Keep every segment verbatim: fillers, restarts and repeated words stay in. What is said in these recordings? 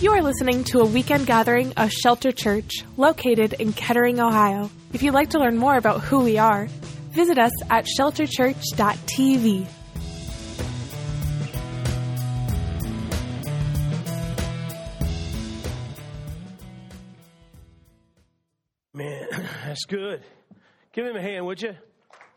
You are listening to a weekend gathering of Shelter Church, located in Kettering, Ohio. If you'd like to learn more about who we are, visit us at shelter church dot t v. Man, that's good. Give him a hand, would you?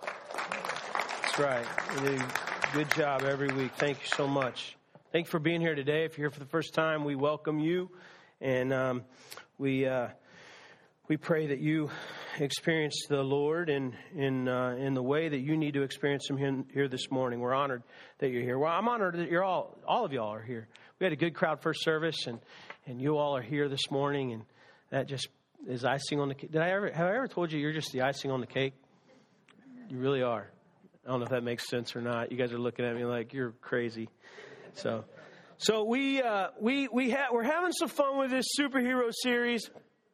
That's right. You do a good job every week. Thank you so much. Thank you for being here today. If you're here for the first time, we welcome you, and um, we uh, we pray that you experience the Lord in in uh, in the way that you need to experience Him here, here this morning. We're honored that you're here. Well, I'm honored that you're all all of y'all are here. We had a good crowd first service, and and you all are here this morning, and that just is icing on the cake. Did I ever have I ever told you you're just the icing on the cake? You really are. I don't know if that makes sense or not. You guys are looking at me like you're crazy. So, so we uh, we we ha- we're having some fun with this superhero series,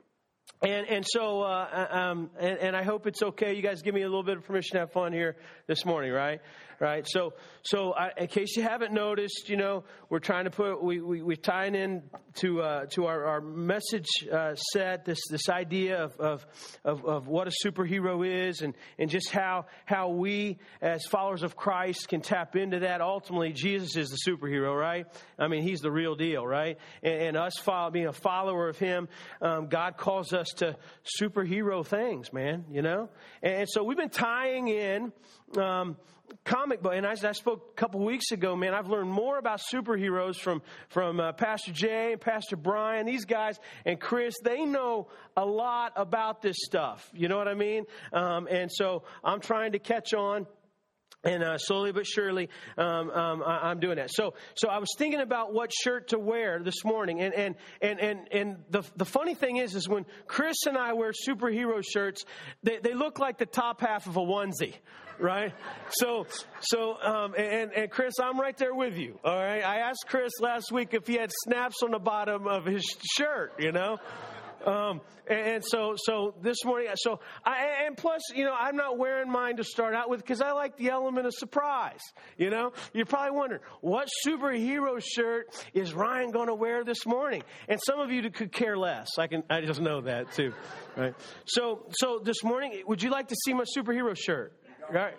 and and so uh, um and, and I hope it's okay. You guys give me a little bit of permission to have fun here this morning, right? Right. So so I, in case you haven't noticed, you know, we're trying to put we we we're tying in to uh, to our our message uh, set this this idea of, of of of what a superhero is, and and just how how we as followers of Christ can tap into that. Ultimately, Jesus is the superhero, right? I mean, He's the real deal, right? And, and us follow, being a follower of Him, um, God calls us to superhero things, man. You know, and, and so we've been tying in. Um, comic book, and as I spoke a couple weeks ago, man, I've learned more about superheroes from from uh, Pastor Jay and Pastor Brian. These guys and Chris, they know a lot about this stuff. You know what I mean? Um, and so I'm trying to catch on. And uh, slowly but surely, um, um, I, I'm doing that. So, so I was thinking about what shirt to wear this morning, and and and and, and the the funny thing is, is when Chris and I wear superhero shirts, they, they look like the top half of a onesie, right? So, so um, and and Chris, I'm right there with you. All right, I asked Chris last week if he had snaps on the bottom of his shirt, you know. Um, and so, so this morning, so I, and plus, you know, I'm not wearing mine to start out with because I like the element of surprise. You know, you're probably wondering what superhero shirt is Ryan going to wear this morning? And some of you could care less. I can, I just know that too, right? So, so this morning, would you like to see my superhero shirt? Right?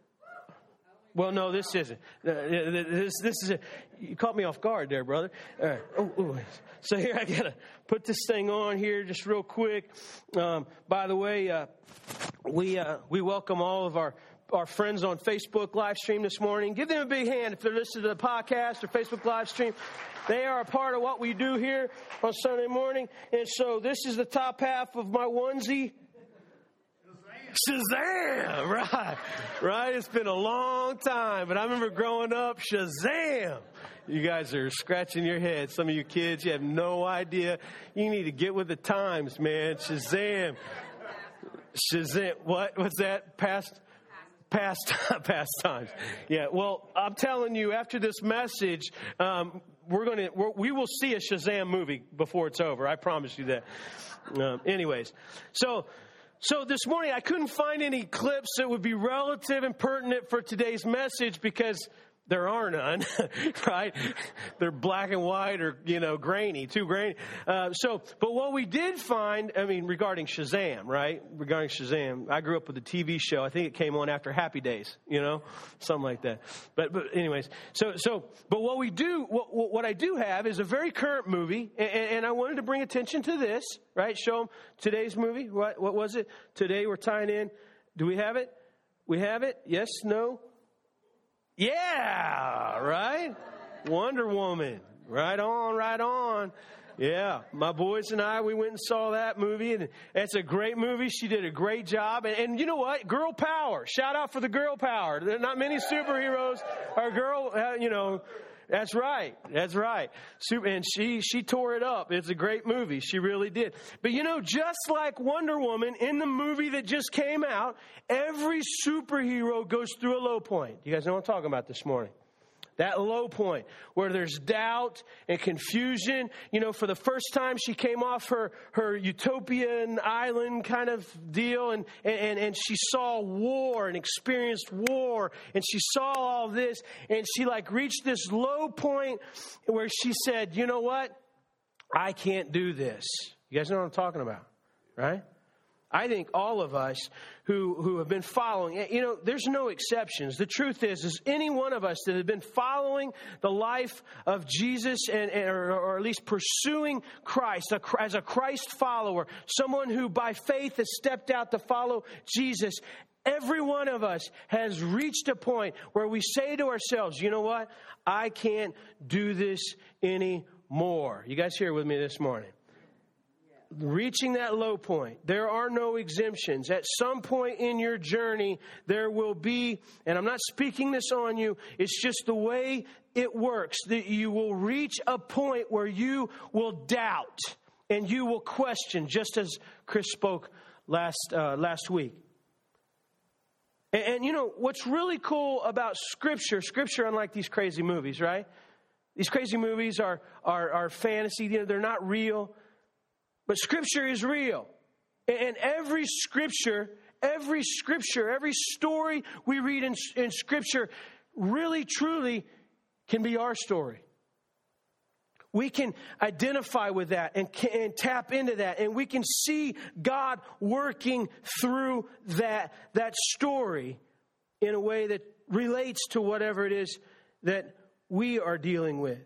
Well, no, this isn't. Uh, this, this is. A, you caught me off guard there, brother. All right. Oh, oh. So here I gotta put this thing on here just real quick. Um, by the way, uh, we uh, we welcome all of our our friends on Facebook live stream this morning. Give them a big hand if they're listening to the podcast or Facebook live stream. They are a part of what we do here on Sunday morning. And so this is the top half of my onesie. Shazam! Right, right. It's been a long time, but I remember growing up. Shazam! You guys are scratching your head. Some of you kids, you have no idea. You need to get with the times, man. Shazam! Shazam! What? What's that? Past. Past, past times. Yeah. Well, I'm telling you, after this message, um, we're going to we're, we will see a Shazam movie before it's over. I promise you that. Um, anyways, so. So this morning, I couldn't find any clips that would be relative and pertinent for today's message because there are none, right? They're black and white or, you know, grainy, too grainy. Uh, so, but what we did find, I mean, regarding Shazam, right? Regarding Shazam, I grew up with a T V show. I think it came on after Happy Days, you know, something like that. But, but anyways, so, so, but what we do, what, what I do have is a very current movie, and, and I wanted to bring attention to this, right? Show them today's movie. What, what was it? Today we're tying in. Do we have it? We have it? Yes? No? Yeah, right? Wonder Woman. Right on, right on. Yeah, my boys and I, we went and saw that movie, and it's a great movie. She did a great job. And, and you know what? Girl power. Shout out for the girl power. There are not many superheroes are girl, uh, you know. That's right. That's right. And she, she tore it up. It's a great movie. She really did. But you know, just like Wonder Woman in the movie that just came out, every superhero goes through a low point. You guys know what I'm talking about this morning. That low point where there's doubt and confusion. You know, for the first time she came off her, her utopian island kind of deal, and, and, and she saw war and experienced war, and she saw all this, and she like reached this low point where she said, you know what? I can't do this. You guys know what I'm talking about, right? I think all of us who, who have been following, you know, there's no exceptions. The truth is, is any one of us that have been following the life of Jesus and, and or, or at least pursuing Christ as a Christ follower, someone who by faith has stepped out to follow Jesus, every one of us has reached a point where we say to ourselves, you know what? I can't do this anymore. You guys here with me this morning? Reaching that low point. There are no exemptions. At some point in your journey, there will be, and I'm not speaking this on you, it's just the way it works, that you will reach a point where you will doubt and you will question, just as Chris spoke last uh, last week. And, and you know, what's really cool about Scripture, Scripture, unlike these crazy movies, right? These crazy movies are, are, are fantasy, you know, they're not real. But Scripture is real. And every Scripture, every Scripture, every story we read in, in Scripture really, truly can be our story. We can identify with that and, and tap into that. And we can see God working through that, that story in a way that relates to whatever it is that we are dealing with.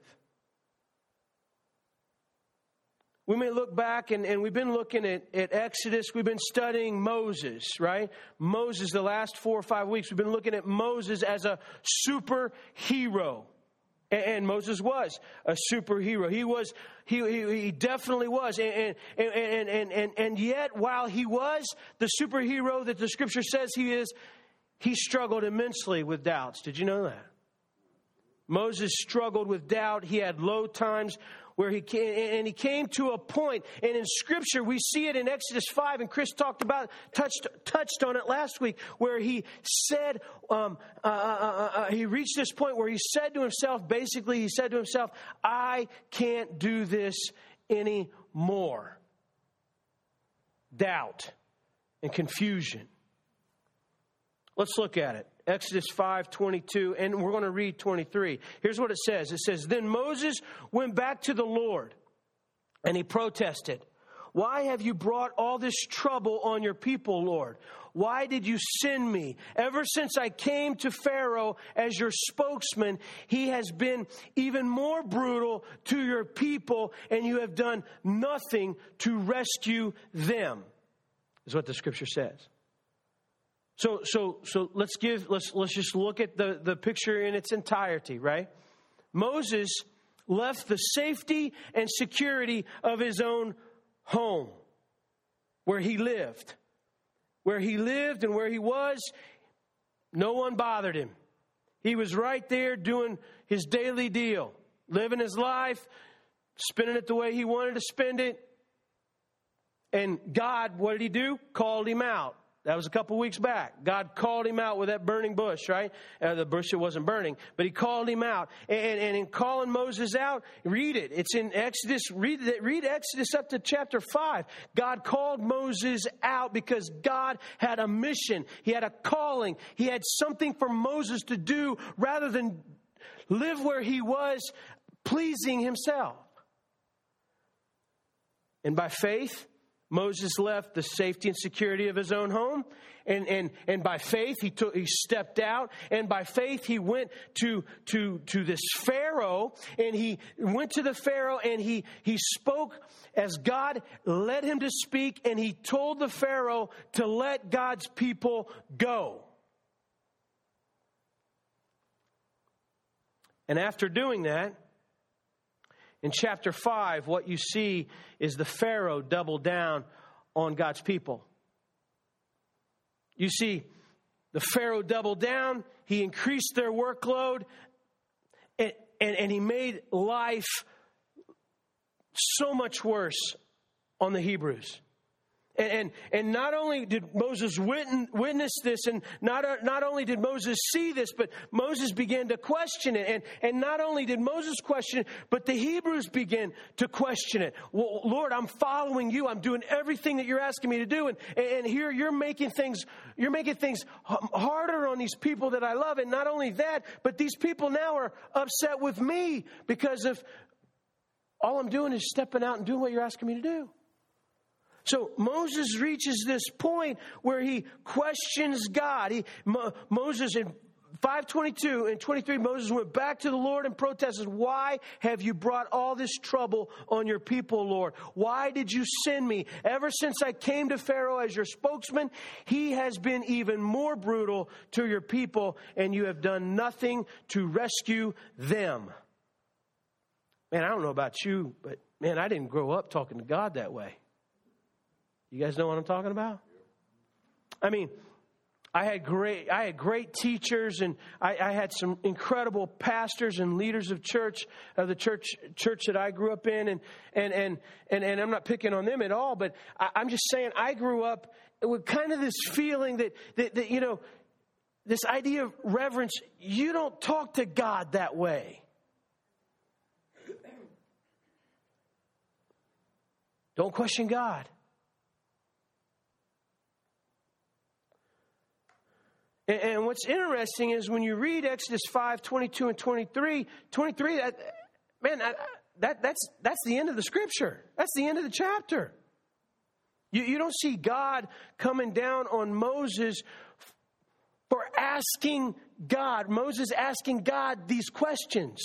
We may look back, and, and we've been looking at, at Exodus. We've been studying Moses, right? Moses, the last four or five weeks, we've been looking at Moses as a superhero. And, and Moses was a superhero. He was, he, he, he definitely was. And, and, and, and, and, and yet, while he was the superhero that the Scripture says he is, he struggled immensely with doubts. Did you know that? Moses struggled with doubt. He had low times where he came, and he came to a point, and in Scripture we see it in Exodus five, and Chris talked about, touched touched on it last week, where he said, um, uh, uh, uh, he reached this point where he said to himself, basically he said to himself, I can't do this anymore. Doubt and confusion. Let's look at it. Exodus five twenty-two, and we're going to read twenty-three. Here's what it says. It says, Then Moses went back to the Lord, and he protested. Why have you brought all this trouble on your people, Lord? Why did you send me? Ever since I came to Pharaoh as your spokesman, he has been even more brutal to your people, and you have done nothing to rescue them, is what the Scripture says. So, so, so let's give, let's, let's just look at the, the picture in its entirety, right? Moses left the safety and security of his own home, where he lived. Where he lived and where he was, no one bothered him. He was right there doing his daily deal, living his life, spending it the way he wanted to spend it. And God, what did he do? Called him out. That was a couple weeks back. God called him out with that burning bush, right? Uh, the bush that wasn't burning, but he called him out. And, and in calling Moses out, read it. It's in Exodus. Read, read Exodus up to chapter five. God called Moses out because God had a mission. He had a calling. He had something for Moses to do rather than live where he was pleasing himself. And by faith, Moses left the safety and security of his own home, and and and by faith he took he stepped out, and by faith he went to to to this Pharaoh, and he went to the Pharaoh, and he he spoke as God led him to speak, and he told the Pharaoh to let God's people go. And after doing that, in chapter five, what you see is the Pharaoh double down on God's people. You see, the Pharaoh doubled down. He increased their workload. And, and, and he made life so much worse on the Hebrews. And, and and not only did Moses witness this, and not not only did Moses see this, but Moses began to question it. And, and not only did Moses question it, but the Hebrews began to question it. Well, Lord, I'm following you. I'm doing everything that you're asking me to do. And, and here you're making things you're making things harder on these people that I love. And not only that, but these people now are upset with me because of all I'm doing is stepping out and doing what you're asking me to do. So Moses reaches this point where he questions God. He, Mo, Moses in five twenty-two and twenty-three, Moses went back to the Lord and protested, why have you brought all this trouble on your people, Lord? Why did you send me? Ever since I came to Pharaoh as your spokesman, he has been even more brutal to your people, and you have done nothing to rescue them. Man, I don't know about you, but man, I didn't grow up talking to God that way. You guys know what I'm talking about? I mean, I had great, I had great teachers, and I, I had some incredible pastors and leaders of church, of the church, church that I grew up in, and and and and, and I'm not picking on them at all, but I, I'm just saying I grew up with kind of this feeling that, that that you know, this idea of reverence. You don't talk to God that way. Don't question God. And what's interesting is when you read Exodus five, twenty-two and twenty-three, twenty-three, that, man, that, that, that's, that's the end of the scripture. That's the end of the chapter. You, you don't see God coming down on Moses for asking God, Moses asking God these questions.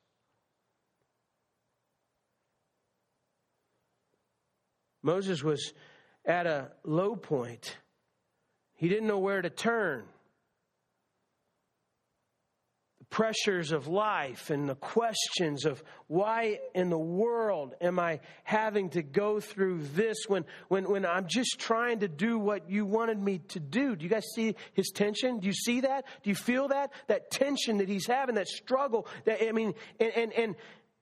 Moses was at a low point. He didn't know where to turn. Pressures of life and the questions of why in the world am I having to go through this when, when, when I'm just trying to do what you wanted me to do. Do you guys see his tension? Do you see that? Do you feel that? That tension that he's having, that struggle. That I mean, and, and, and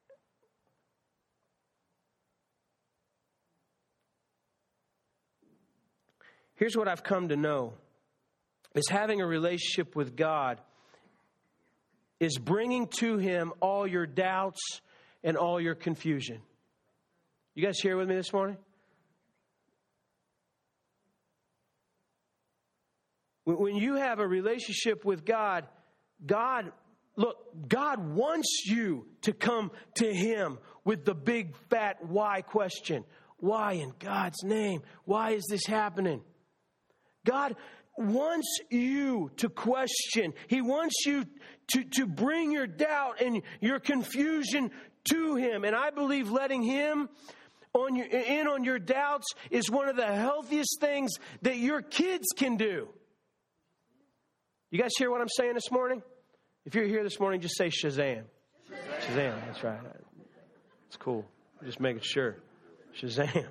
here's what I've come to know, is having a relationship with God is bringing to him all your doubts and all your confusion. You guys here with me this morning? When you have a relationship with God, God, look, God wants you to come to him with the big fat why question. Why in God's name? Why is this happening? God wants you to question. He wants you to, to bring your doubt and your confusion to him. And I believe letting him on your, in on your doubts is one of the healthiest things that your kids can do. You guys hear what I'm saying this morning? If you're here this morning, just say Shazam. Shazam, Shazam, that's right. It's cool. Just making sure. Shazam.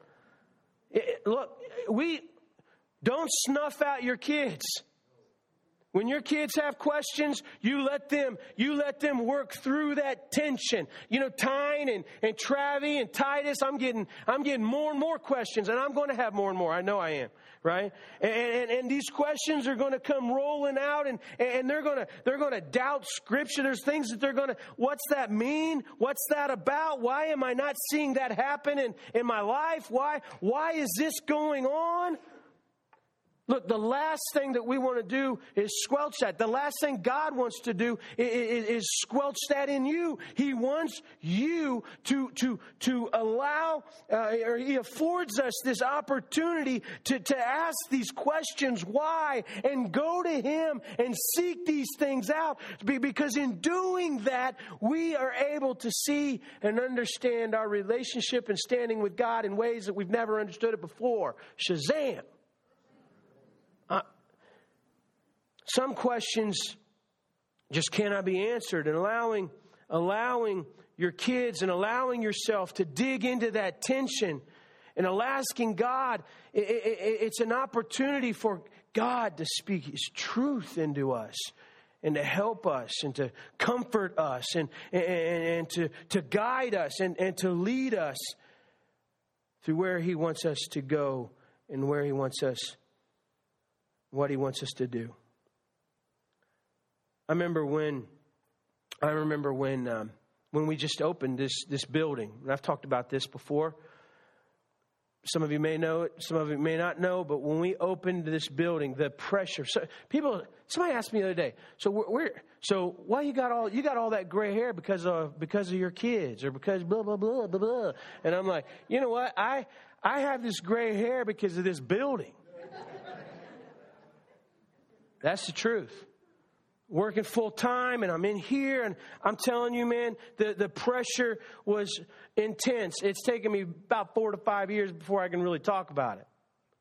It, look, we... Don't snuff out your kids. When your kids have questions, you let them, you let them work through that tension. You know, Tyne and, and Travi and Titus, I'm getting, I'm getting more and more questions, and I'm going to have more and more. I know I am, right? And, and, and these questions are going to come rolling out, and, and they're going to, they're going to doubt Scripture. There's things that they're going to, what's that mean? What's that about? Why am I not seeing that happen in, in my life? Why, why is this going on? Look, the last thing that we want to do is squelch that. The last thing God wants to do is, is squelch that in you. He wants you to to to allow, uh, or he affords us this opportunity to, to ask these questions, why, and go to him and seek these things out. Because in doing that, we are able to see and understand our relationship and standing with God in ways that we've never understood it before. Shazam! Uh, some questions just cannot be answered, and allowing allowing your kids and allowing yourself to dig into that tension and asking God, it, it, it's an opportunity for God to speak his truth into us and to help us and to comfort us and, and, and to, to guide us and, and to lead us through where he wants us to go and where he wants us what he wants us to do. I remember when, I remember when, um, when we just opened this this building, and I've talked about this before. some of you may know it, some of you may not know, but when we opened this building, the pressure. So people, somebody asked me the other day. So we're, we're so why you got all you got all that gray hair because of because of your kids or because blah blah blah blah blah. And I'm like, you know what? I I have this gray hair because of this building. That's the truth. Working full time, and I'm in here, and I'm telling you, man, the, the pressure was intense. It's taken me about four to five years before I can really talk about it.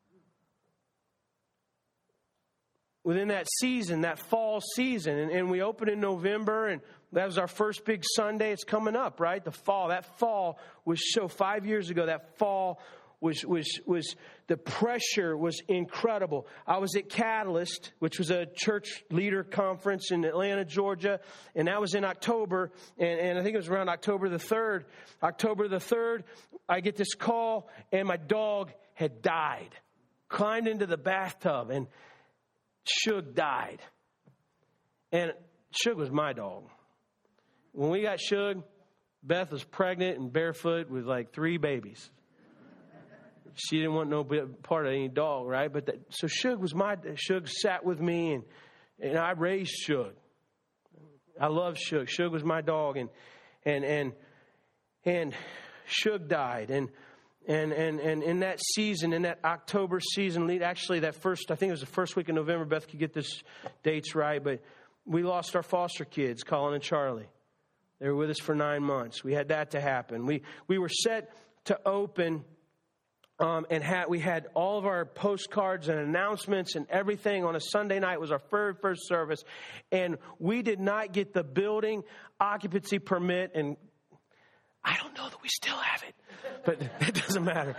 Within that season, that fall season, and, and we opened in November, and that was our first big Sunday. It's coming up, right? The fall. That fall was so five years ago. That fall was was was the pressure was incredible. I was at Catalyst, which was a church leader conference in Atlanta, Georgia, and that was in October, and, and I think it was around October the third. October the third, I get this call, and my dog had died. Climbed into the bathtub, and Shug died. And Shug was my dog. When we got Shug, Beth was pregnant and barefoot with like three babies. She didn't want no part of any dog, right? But that, so Shug was my, Shug sat with me, and, and I raised Shug. I love Shug. Shug was my dog, and and and and Shug died, and and and and in that season, in that October season, lead actually that first, I think it was the first week in November. Beth could get this dates right, but we lost our foster kids, Colin and Charlie. They were with us for nine months. We had that to happen. We we were set to open. Um, and had, we had all of our postcards and announcements and everything on a Sunday night. It was our very first service. And we did not get the building occupancy permit. And I don't know that we still have it, but it doesn't matter.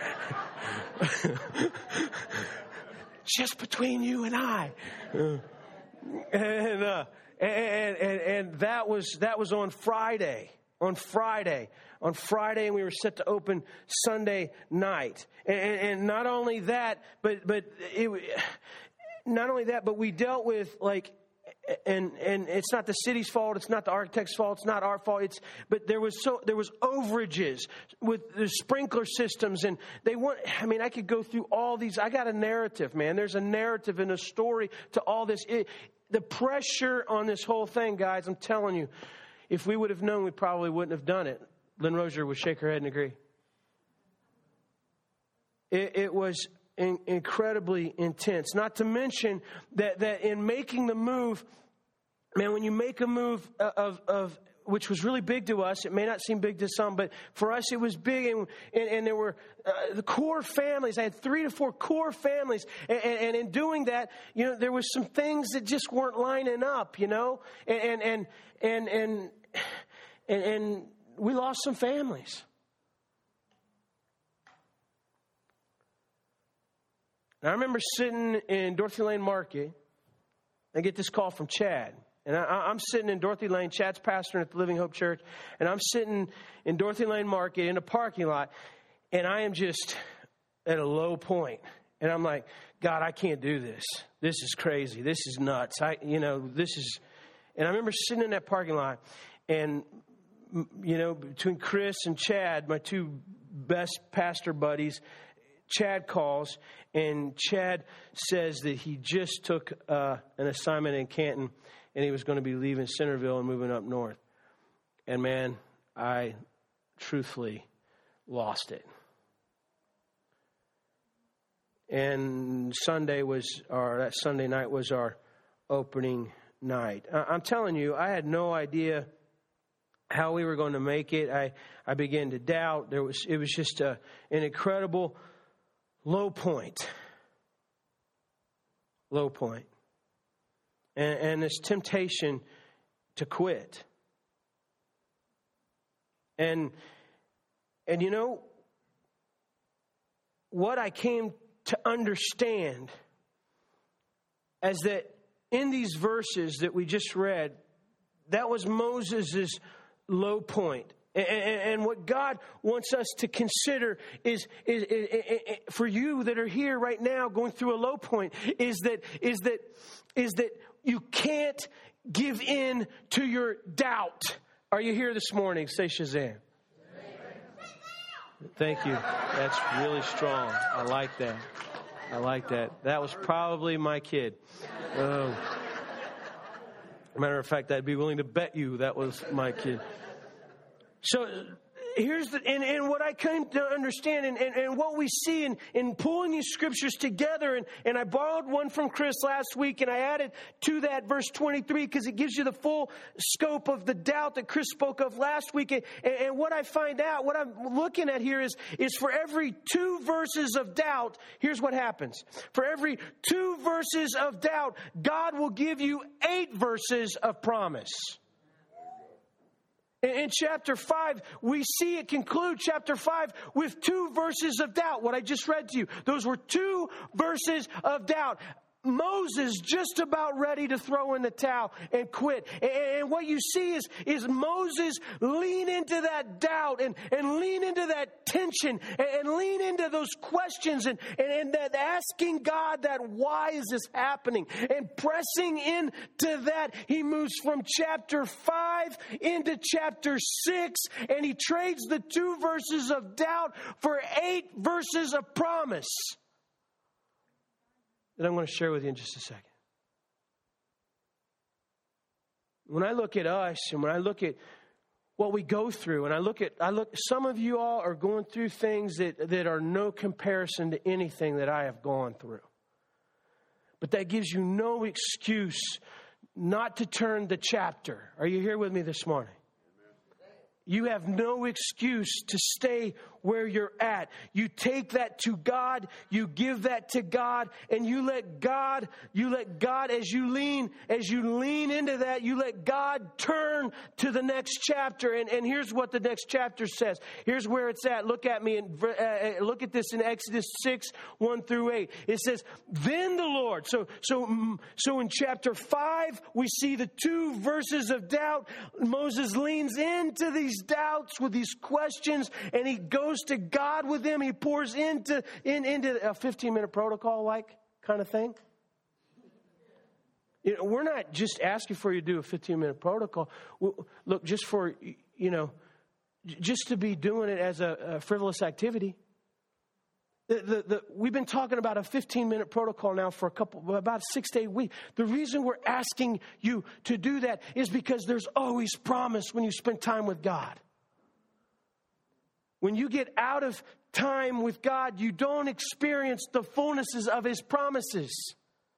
Just between you and I. And, uh, and, and, and that was, that was on Friday. On Friday, on Friday, and we were set to open Sunday night. And, and not only that, but but it, not only that, but we dealt with like, and and it's not the city's fault, it's not the architect's fault, it's not our fault. It's but there was so there was overages with the sprinkler systems, and they want. I mean, I could go through all these. I got a narrative, man. There's a narrative and a story to all this. It, the pressure on this whole thing, guys. I'm telling you. If we would have known, we probably wouldn't have done it. Lynn Rozier would shake her head and agree. It, it was in, incredibly intense. Not to mention that, that in making the move, man, when you make a move of, of which was really big to us, it may not seem big to some, but for us it was big. And, and, and there were uh, the core families. I had three to four core families. And, and, and in doing that, you know, there was some things that just weren't lining up, you know, and, and, and, and, and And, and we lost some families. And I remember sitting in Dorothy Lane Market. I get this call from Chad. And I, I'm sitting in Dorothy Lane. Chad's pastoring at the Living Hope Church. And I'm sitting in Dorothy Lane Market in a parking lot. And I am just at a low point. And I'm like, God, I can't do this. This is crazy. This is nuts. I, you know, this is... And I remember sitting in that parking lot. And, you know, between Chris and Chad, my two best pastor buddies, Chad calls, and Chad says that he just took uh, an assignment in Canton, and he was going to be leaving Centerville and moving up north. And, man, I truthfully lost it. And Sunday was our, that Sunday night was our opening night. I'm telling you, I had no idea how we were going to make it. I, I began to doubt. There was it was just a, an incredible low point. Low point. And, and this temptation to quit. And and you know what I came to understand as that in these verses that we just read, that was Moses' low point. And, and, and what God wants us to consider is, is, is, is, for you that are here right now going through a low point, is that is that is that you can't give in to your doubt. Are you here this morning? Say Shazam. Thank you. That's really strong. I like that. I like that. That was probably my kid. Um, matter of fact, I'd be willing to bet you that was my kid. So here's the, and, and what I came to understand and, and, and what we see in, in pulling these scriptures together, and, and I borrowed one from Chris last week, and I added to that verse twenty-three because it gives you the full scope of the doubt that Chris spoke of last week. And, and what I find out, what I'm looking at here is, is for every two verses of doubt, here's what happens. For every two verses of doubt, God will give you eight verses of promise. In chapter five, we see it conclude chapter five with two verses of doubt. What I just read to you, those were two verses of doubt. Moses just about ready to throw in the towel and quit. And what you see is, is Moses lean into that doubt and, and lean into that tension and, and lean into those questions and, and, and that asking God that why is this happening? And pressing into that, he moves from chapter five into chapter six, and he trades the two verses of doubt for eight verses of promise that I'm going to share with you in just a second. When I look at us and when I look at what we go through, and I look at, I look, some of you all are going through things that, that are no comparison to anything that I have gone through. But that gives you no excuse not to turn the chapter. Are you here with me this morning? You have no excuse to stay where you're at. You take that to God, you give that to God, and you let God, you let God, as you lean, as you lean into that, you let God turn to the next chapter. And, and here's what the next chapter says. Here's where it's at. Look at me and uh, look at this in Exodus six, one through eight. It says, then the Lord. So, so, so in chapter five, we see the two verses of doubt. Moses leans into these doubts with these questions, and he goes to God with them. He pours into in, into a fifteen minute protocol like kind of thing. You know, we're not just asking for you to do a fifteen minute protocol. Look, just for, you know, just to be doing it as a, a frivolous activity. The, the, the, we've been talking about a fifteen minute protocol now for a couple, about six to eight weeks. The reason we're asking you to do that is because there's always promise when you spend time with God. When you get out of time with God, you don't experience the fullnesses of His promises.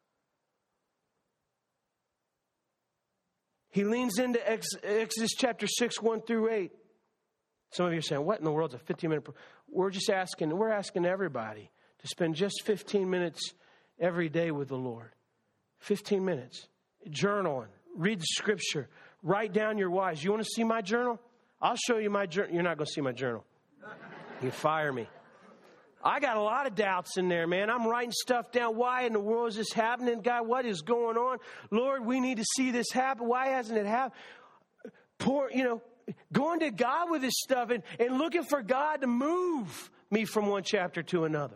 He leans into Exodus chapter six, one through eight. Some of you are saying, what in the world's a fifteen minute? Pro-? We're just asking, we're asking everybody to spend just fifteen minutes every day with the Lord. fifteen minutes. Journaling. Read the scripture. Write down your whys. You want to see my journal? I'll show you my journal. You're not going to see my journal. You fire me. I got a lot of doubts in there, man. I'm writing stuff down. Why in the world is this happening? God, what is going on? Lord, we need to see this happen. Why hasn't it happened? Poor, you know, going to God with this stuff and, and looking for God to move me from one chapter to another.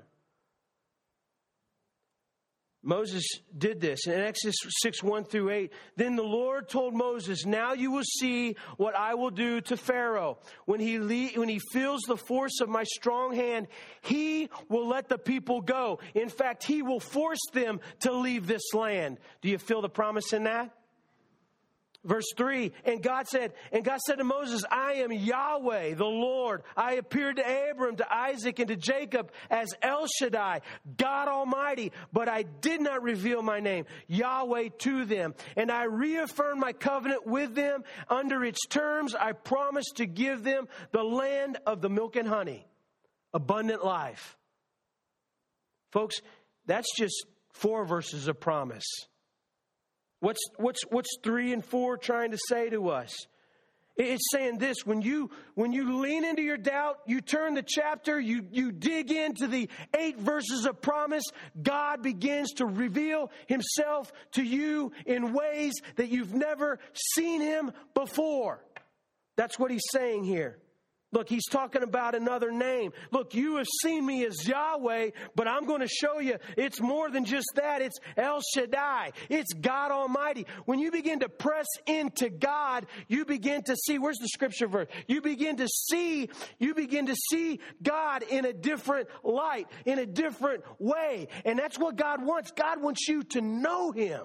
Moses did this in Exodus six, one through eight. Then the Lord told Moses, now you will see what I will do to Pharaoh. When he le- when he feels the force of my strong hand, he will let the people go. In fact, he will force them to leave this land. Do you feel the promise in that? Verse three, and God said, and God said to Moses, I am Yahweh, the Lord. I appeared to Abram, to Isaac, and to Jacob as El Shaddai, God Almighty, but I did not reveal my name, Yahweh, to them. And I reaffirmed my covenant with them. Under its terms, I promised to give them the land of the milk and honey, abundant life. Folks, that's just four verses of promise. What's, what's, what's three and four trying to say to us? It's saying this, when you, when you lean into your doubt, you turn the chapter, you, you dig into the eight verses of promise, God begins to reveal Himself to you in ways that you've never seen Him before. That's what He's saying here. Look, he's talking about another name. Look, you have seen me as Yahweh, but I'm going to show you it's more than just that. It's El Shaddai. It's God Almighty. When you begin to press into God, you begin to see, where's the scripture verse? You begin to see, you begin to see God in a different light, in a different way. And that's what God wants. God wants you to know Him.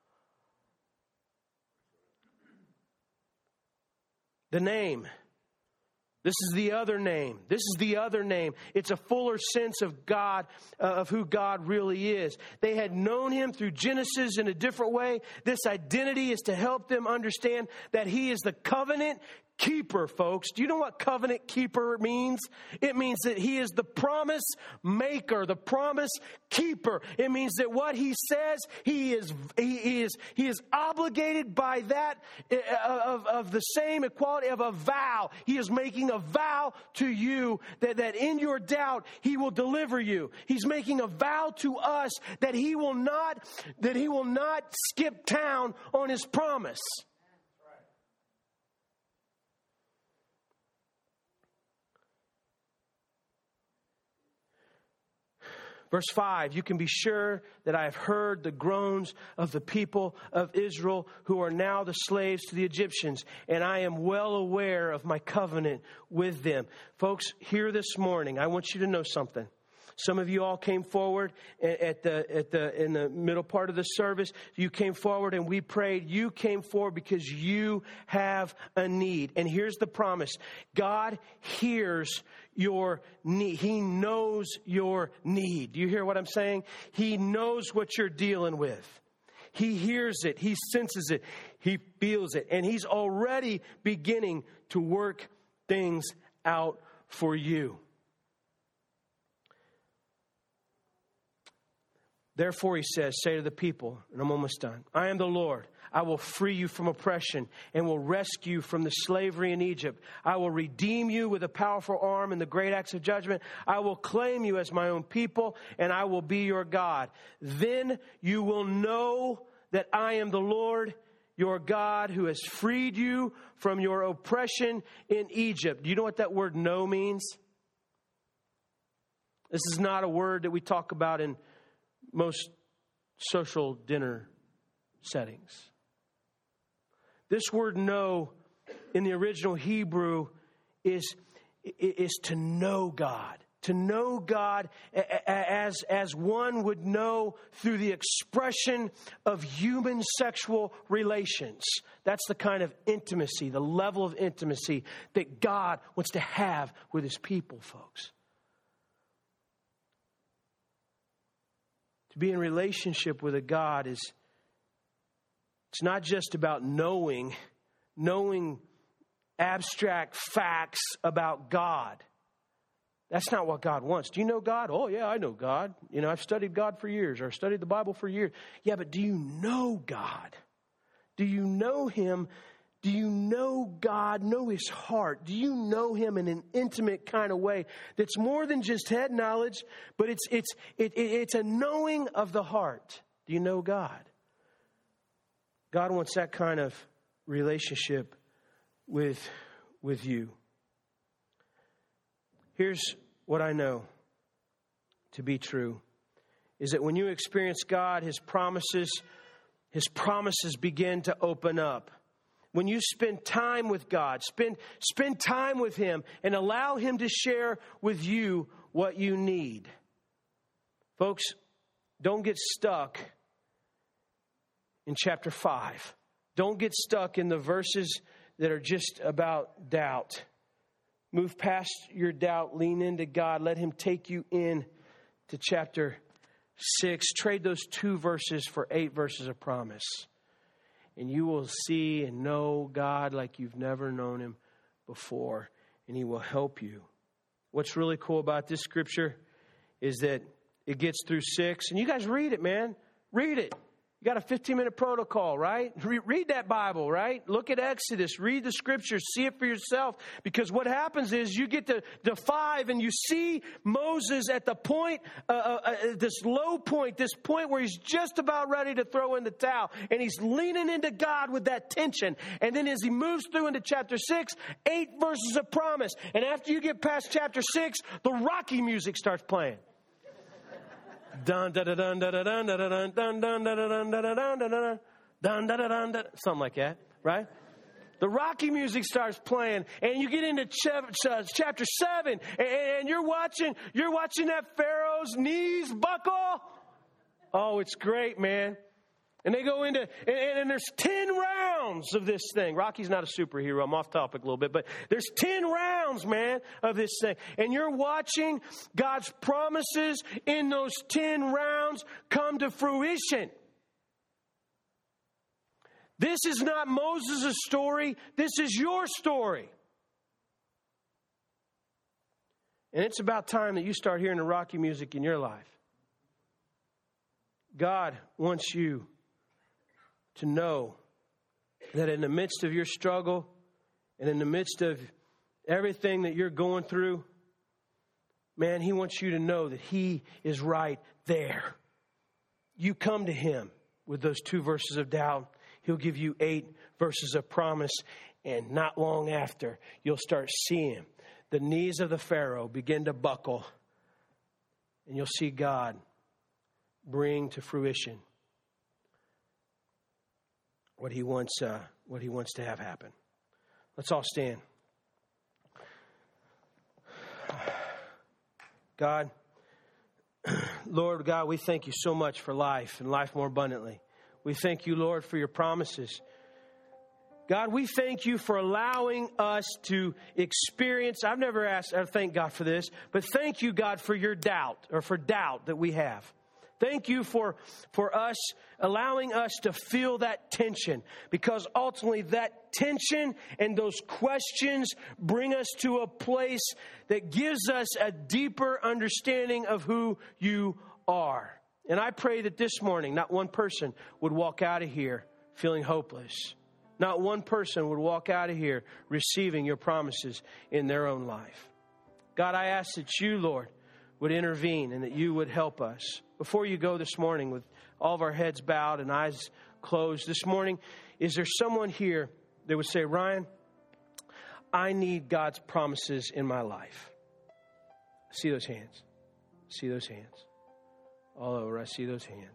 The name. This is the other name. This is the other name. It's a fuller sense of God, uh, of who God really is. They had known Him through Genesis in a different way. This identity is to help them understand that He is the covenant keeper, folks. Do you know what covenant keeper means? It means that He is the promise maker, the promise keeper. It means that what He says, He is He is He is obligated by that of, of the same equality of a vow. He is making a vow to you that, that in your doubt He will deliver you. He's making a vow to us that He will not that He will not skip town on His promise. Verse five, you can be sure that I have heard the groans of the people of Israel who are now the slaves to the Egyptians, and I am well aware of my covenant with them. Folks, here this morning, I want you to know something. Some of you all came forward at the at the in the middle part of the service. You came forward and we prayed. You came forward because you have a need. And here's the promise. God hears your need. He knows your need. Do you hear what I'm saying? He knows what you're dealing with. He hears it. He senses it. He feels it. And He's already beginning to work things out for you. Therefore, He says, say to the people, and I'm almost done, I am the Lord. I will free you from oppression and will rescue you from the slavery in Egypt. I will redeem you with a powerful arm and the great acts of judgment. I will claim you as my own people, and I will be your God. Then you will know that I am the Lord, your God, who has freed you from your oppression in Egypt. Do you know what that word know means? This is not a word that we talk about in most social dinner settings. This word know in the original Hebrew is, is to know God. To know God as, as one would know through the expression of human sexual relations. That's the kind of intimacy, the level of intimacy that God wants to have with His people, folks. To be in relationship with a God is, it's not just about knowing, knowing abstract facts about God. That's not what God wants. Do you know God? Oh, yeah, I know God. You know, I've studied God for years, or I've studied the Bible for years. Yeah, but do you know God? Do you know Him? Do you know God, know His heart? Do you know Him in an intimate kind of way that's more than just head knowledge, but it's it's it, it, it's a knowing of the heart? Do you know God? God wants that kind of relationship with, with you. Here's what I know to be true, is that when you experience God, His promises, His promises begin to open up. When you spend time with God, spend, spend time with Him and allow Him to share with you what you need. Folks, don't get stuck in chapter five. Don't get stuck in the verses that are just about doubt. Move past your doubt. Lean into God. Let Him take you in to chapter six. Trade those two verses for eight verses of promise. And you will see and know God like you've never known Him before. And He will help you. What's really cool about this scripture is that it gets through six. And you guys read it, man. Read it. You got a fifteen-minute protocol, right? Re- read that Bible, right? Look at Exodus. Read the Scriptures. See it for yourself. Because what happens is you get to, to five and you see Moses at the point, uh, uh, this low point, this point where he's just about ready to throw in the towel. And he's leaning into God with that tension. And then as he moves through into chapter six, eight verses of promise. And after you get past chapter six, the Rocky music starts playing. Dun dun dun dun dun dun dun dun dun dun dun dun dun dun dun dun dun dun, something like that, right? The Rocky music starts playing, and you get into chapter seven, and you're watching, you're watching that Pharaoh's knees buckle. Oh, it's great, man. And they go into, and, and there's ten rounds of this thing. Rocky's not a superhero. I'm off topic a little bit, but there's ten rounds, man, of this thing. And you're watching God's promises in those ten rounds come to fruition. This is not Moses' story. This is your story. And it's about time that you start hearing the Rocky music in your life. God wants you to know that in the midst of your struggle and in the midst of everything that you're going through, man, He wants you to know that He is right there. You come to Him with those two verses of doubt. He'll give you eight verses of promise. And not long after, you'll start seeing the knees of the Pharaoh begin to buckle. And you'll see God bring to fruition what he wants, uh, what he wants to have happen. Let's all stand. God, Lord God, we thank you so much for life and life more abundantly. We thank you, Lord, for your promises. God, we thank you for allowing us to experience, I've never asked, I thank God for this, but thank you, God, for your doubt, or for doubt that we have. Thank you for, for us, allowing us to feel that tension, because ultimately that tension and those questions bring us to a place that gives us a deeper understanding of who you are. And I pray that this morning, not one person would walk out of here feeling hopeless. Not one person would walk out of here receiving your promises in their own life. God, I ask that you, Lord, would intervene and that you would help us. Before you go this morning with all of our heads bowed and eyes closed this morning, is there someone here that would say, Ryan, I need God's promises in my life? I see those hands. I see those hands. All over, I see those hands.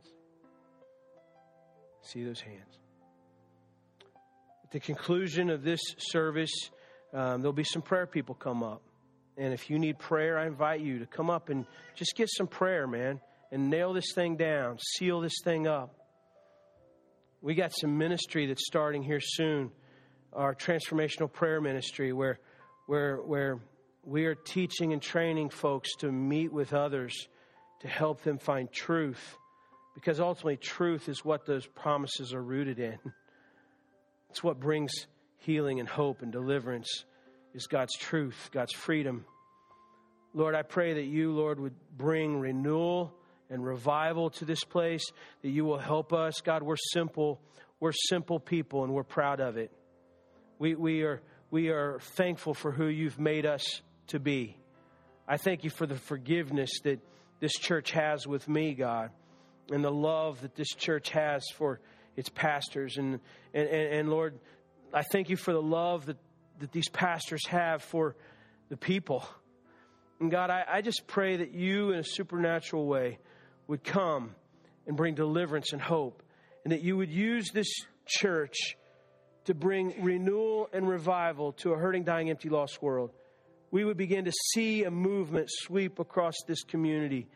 I see those hands. At the conclusion of this service, um, there'll be some prayer people come up. And if you need prayer, I invite you to come up and just get some prayer, man. And nail this thing down. Seal this thing up. We got some ministry that's starting here soon. Our transformational prayer ministry where, where, where we are teaching and training folks to meet with others to help them find truth. Because ultimately truth is what those promises are rooted in. It's what brings healing and hope and deliverance is God's truth, God's freedom. Lord, I pray that you, Lord, would bring renewal and revival to this place, that you will help us. God, we're simple. We're simple people, and we're proud of it. We, we are, we are thankful for who you've made us to be. I thank you for the forgiveness that this church has with me, God, and the love that this church has for its pastors. And, and, and, and Lord, I thank you for the love that, that these pastors have for the people. And God, I, I just pray that you in a supernatural way would come and bring deliverance and hope, and that you would use this church to bring renewal and revival to a hurting, dying, empty, lost world. We would begin to see a movement sweep across this community.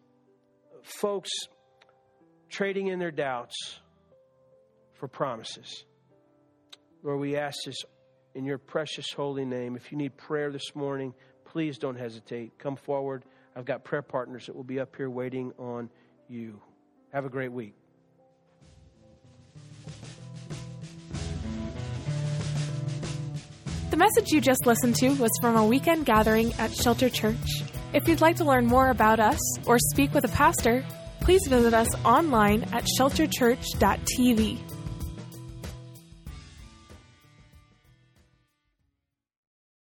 Folks trading in their doubts for promises. Lord, we ask this in your precious holy name. If you need prayer this morning, please don't hesitate. Come forward. I've got prayer partners that will be up here waiting on you. Have a great week. The message you just listened to was from a weekend gathering at Shelter Church. If you'd like to learn more about us or speak with a pastor, please please visit us online at shelter church dot t v.